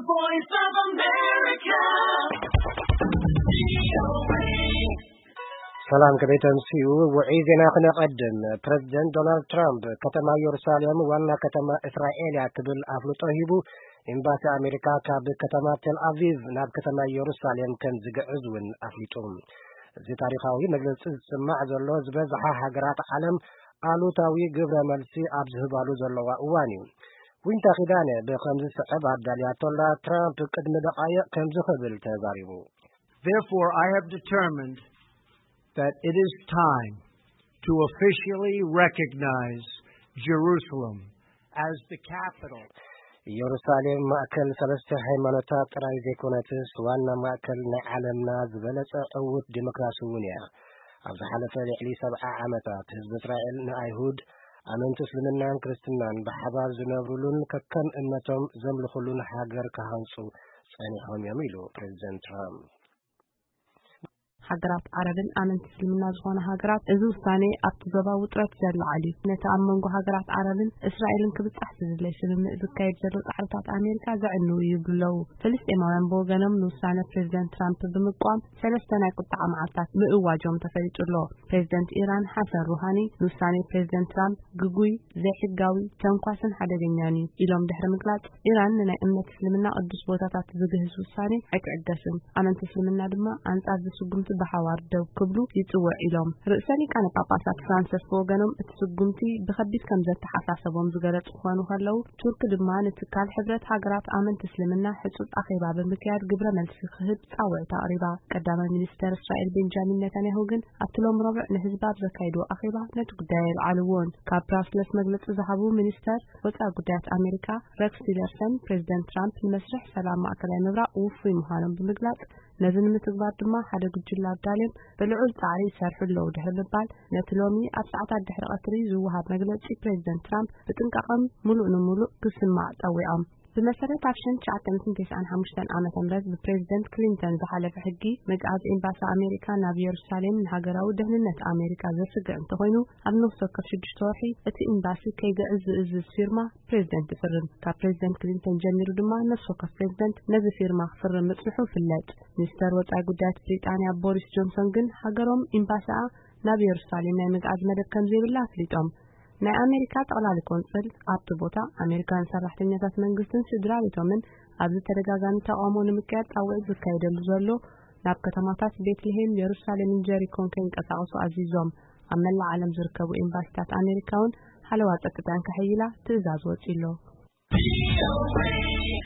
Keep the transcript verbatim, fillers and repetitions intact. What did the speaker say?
voice of America. ሰላም ከቤተን ሲዩ ወዒዜና ከነቀደም ፕሬዝዳንት ዶናልድ ትራምፕ ከተማ ኢየሩሳሌም ዋና ከተማ እስራኤል ያክብል አፍልጦ ሂቡ ኤምባሲ አሜሪካ ካብ ከተማ ቴል አቪቭ ናብ ከተማ ኢየሩሳሌም ከም ዝግዕዝውን አፍሊጦም እዚ ታሪኻዊ መግለጺ ዝስማዕ ዘሎ ዝበዝሐ ሃገራት ዓለም አሉታዊ ግብረ መልሲ ኣብ ዝህባሉ ዘለዋ እዋን እዩ ዊንታ ኺዳነ በከምዚ ሰዕብ አዳልያቶላ ትራምፕ ቅድሚ ደቃይቕ ከም ዝኽብል ተዛሪቡ Therefore I have determined that it is time to officially recognize Jerusalem as the capital. ኢየሩሳሌም ማእከል ሰለስተ ሃይማኖታት ጥራይ ዘይኮነትስ ዋና ማእከል ናይ ዓለምና ዝበለጸ ዕውት ዲሞክራሲ እውን እያ ኣብ ዝሓለፈ ልዕሊ ሰብዓ ዓመታት ህዝቢ እስራኤል ንኣይሁድ ኣመንቲ እስልምናን ክርስትናን ብሓባር ዝነብሩሉን ከከም እምነቶም ዘምልኹሉን ሃገር ክሃንፁ ጸኒሖም እዮም ኢሉ ፕሬዝዳንት ትራምፕ ሀገራት አረብን አመንት እስልምና ዝኾነ ሀገራት እዚ ውሳኔ ኣብቲ ዞባ ውጥረት ዘላዓሊ ነቲ ኣብ መንጎ ሀገራት አረብን እስራኤልን ክብጻሕ ዝደለየ ስምምዕ ዝካየድ ዘሎ ጻዕርታት ኣሜሪካ ዘዕንው ይብለው ፍልስጤማውያን ብወገኖም ንውሳነ ፕሬዝዳንት ትራምፕ ብምቋም ሰለስተ ናይ ቁጣዕ መዓልታት ምእዋጆም ተፈሊጡሎ ፕሬዝዳንት ኢራን ሐሰን ሩሃኒ ንውሳኔ ፕሬዝዳንት ትራምፕ ግጉይ ዘይሕጋዊ ተንኳስን ሓደገኛን ኢሎም ድሕሪ ምግላጽ ኢራን ናይ እምነት እስልምና ቅዱስ ቦታታት ዝግህዝ ውሳኔ ኣይትዕገስም ኣመንት እስልምና ድማ አንጻር ዝስጉምቲ በሐዋር ደው ክብሉ ይጽውዕ ኢሎም ርእሰ ሊቃነ ጳጳሳት ፍራንሲስ ወገኖም እቲ ስጉምቲ በከቢድ ከም ዘተሓሳሰቦም ዝገለጹ ኾኑ ከለው ቱርክ ድማ ንትካል ሕብረት ሃገራት አመንት እስልምና ሕጹጽ አኼባ በምክያድ ግብረ መልሲ ክህብ ጻውዕታ አቅሪባ ቀዳማይ ሚኒስተር እስራኤል ቤንጃሚን ኔታንያሁ ግን ኣብትሎም ረብዕ ንህዝባብ ዘካይዱ አኼባ ነቲ ጉዳይ አልዓልዎን ካብ ብራስለስ መግለጺ ዝሃቡ ሚኒስተር ወጻኢ ጉዳያት አሜሪካ ሬክስ ቲለርሰን ፕሬዝዳንት ትራምፕ ንመስርሕ ሰላም ማእከላይ ምብራቅ ውፉይ ምዃኖም ብምግላጽ ነዚ ንምትግባር ድማ ሓደ ጉጅለ ኣዳልዮም ብልዑል ጻዕሪ ይሰርሑለው ድሕሪ ምባል ነቲ ሎሚ ኣብ ሰዓታት ድሕሪ ቀትሪ ዝውሃብ መግለጺ ፕሬዝዳንት ትራምፕ ብጥንቃቐም ሙሉእ ንሙሉእ ክስማዕ ጸዊዖም በመሰረት ኣብ ሺህ ተስዓተ መቶ ትስዓን ሓሙሽተን ዓመተ ምህረት ብፕሬዝዳንት ክሊንተን ዝሓለፈ ሕጊ መግዓዝ ኤምባሲ ኣሜሪካ ናብ ኢየሩሳሌም ንሃገራዊ ድሕንነት ኣሜሪካ ዘስግዕ እንተኾይኑ ኣብ ነፍሲ ወከፍ ሽዱሽተ ወርሒ እቲ ኤምባሲ ከይግዕዝ ዝእዝዝ ፊርማ ፕሬዝዳንት ይፍርም ካብ ፕሬዝዳንት ክሊንተን ጀሚሩ ድማ ነፍሲ ወከፍ ፕሬዝዳንት ነዚ ፊርማ ክፍርም ምጽሑ ፍለጥ ሚኒስተር ወጻኢ ጉዳያት ብሪጣንያ ቦሪስ ጆንሰን ግን ሃገሮም ኤምባሲኣ ናብ ኢየሩሳሌም ናይ መግዓዝ መደብ ከም ዘይብላ ኣፍሊጦም ናይ አሜሪካ ጠቅላላ ኮንስል ኣብቲ ቦታ አሜሪካን ሰራሕተኛታት መንግስትን ስድራቤቶምን ኣብዚ ተደጋጋሚ ተቃውሞ ንምክያድ ጣውዕ ዝካየደሉ ዘሎ ናብ ከተማታት ቤትልሄም ኢየሩሳሌምን ጀሪኮን ከንቀሳቀሱ ኣዚዞም ኣብ መላእ ዓለም ዝርከቡ ኤምባሲታት አሜሪካውን ሓለዋ ጸጥታን ከሕይላ ትእዛዝ ወፂሎ